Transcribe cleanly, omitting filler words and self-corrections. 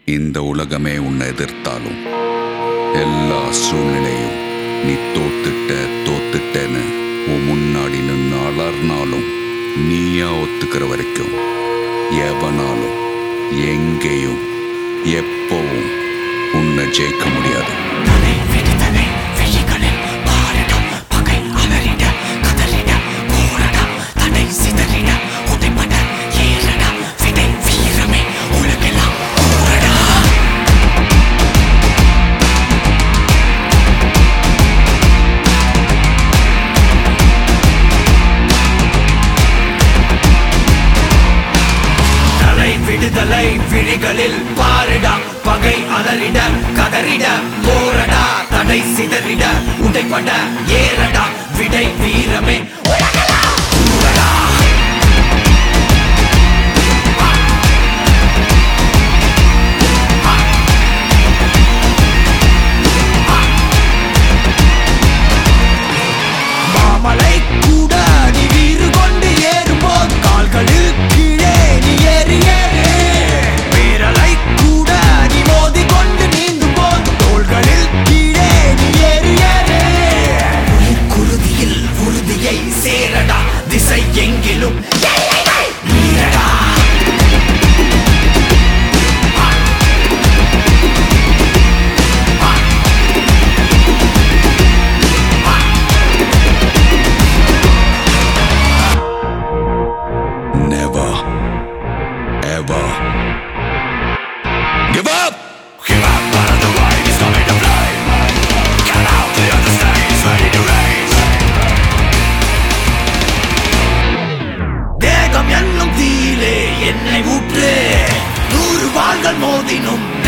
இந்த உலகமே உன்னை எதிர்த்தாலும், எல்லா சூழ்நிலையும் நீ தோத்துட்டேன்னு உன் முன்னாடி நின்று அலர்னாலும், நீயா ஒத்துக்கிற வரைக்கும் எவனாலும் எங்கேயும் எப்பவும் உன்னை ஜெயிக்க முடியாது. விடுதலை விழிகளில் பாருடா, பகை அலறிட கதறிட போரடா, தடை சிதறிட உடைபட ஏறடா, விடை வீரமே உலகெல்லாம் கூறடா. மாமலை கூட நீ வீறு கொண்டு ஏறும்போது கால்களில் கீழே நீ ஏறி திசை எங்கிலும் நீரடா. Never ever give up. Give up, out of the way, it's coming to play. Get out, the other stage, ready to race. தேகம் என்னும் தீயிலே என்னை ஊற்று, 100 வாள்கள் மோதினும்